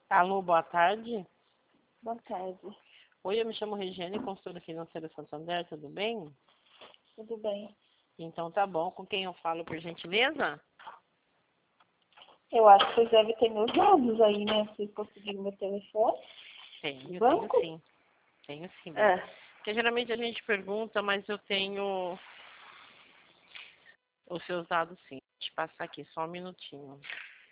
Alô, boa tarde. Boa tarde. Oi, eu me chamo Regiane, consultora financeira Santander, tudo bem? Tudo bem? Então tá bom. Com quem eu falo, por gentileza? Eu acho que vocês devem ter meus dados aí, né? Vocês conseguiram meu telefone? Tenho sim. Tenho sim. É. Porque geralmente a gente pergunta, mas eu tenho os seus dados sim. Vou te passar aqui, só um minutinho.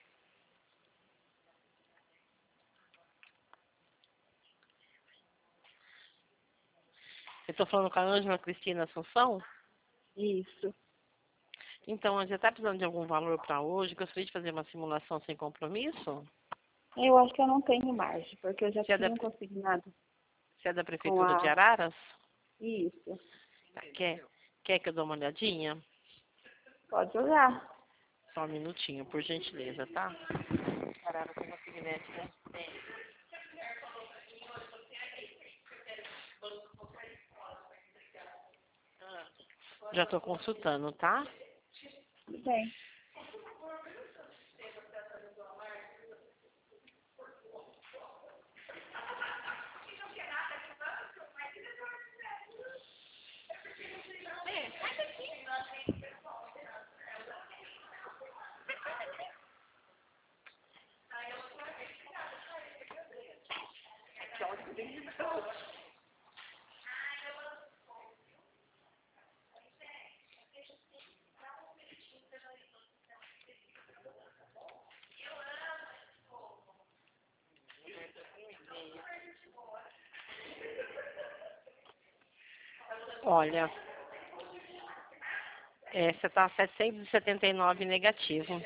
Eu tô falando com a Ângela Cristina Assunção? Isso. Então, já está precisando de algum valor para hoje? Gostaria de fazer uma simulação sem compromisso? Eu acho que eu não tenho margem, porque eu já Você é tinha consignado Você é da com Prefeitura de a... Araras? Isso. Tá, quer que eu dê uma olhadinha? Pode olhar. Só um minutinho, por gentileza, tá? Araras tem uma Signet, né? Tem. Já estou consultando, tá? Tudo bem. Olha, você está 779 negativo.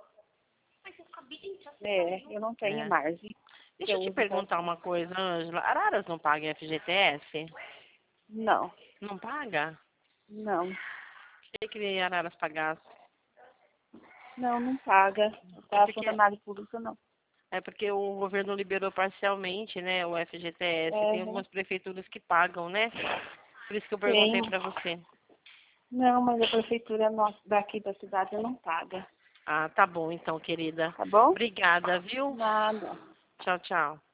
Eu não tenho Né? margem. Deixa eu te perguntar uma coisa, Ângela. Araras não paga FGTS? Não. Não paga? Não. Achei que Araras pagasse. Não, não paga. A funcionário público não. É porque o governo liberou parcialmente, né, o FGTS. Tem algumas prefeituras que pagam, né? Por isso que eu perguntei para você. Não, mas a prefeitura nossa, daqui da cidade não paga. Ah, tá bom então, querida. Tá bom? Obrigada, viu? Nada. Tchau, tchau.